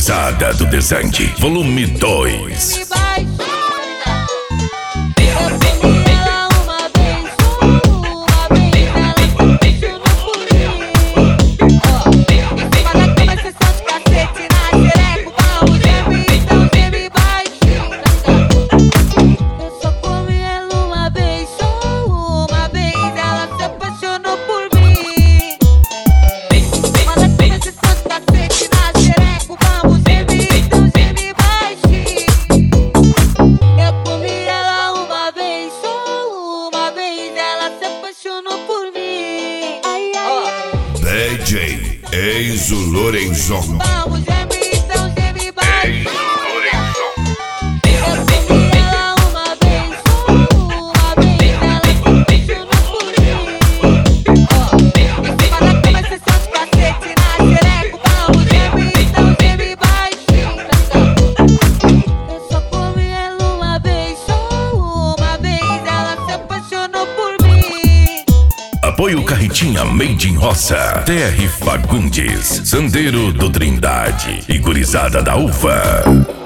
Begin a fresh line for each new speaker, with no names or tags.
Gurizada do Desande, volume 2.
DJ Enzo Lorenzon.
Apoio Carretinha Made in Roça, TR Fagundes, Sandeiro do Trindade e Gurizada da Uva.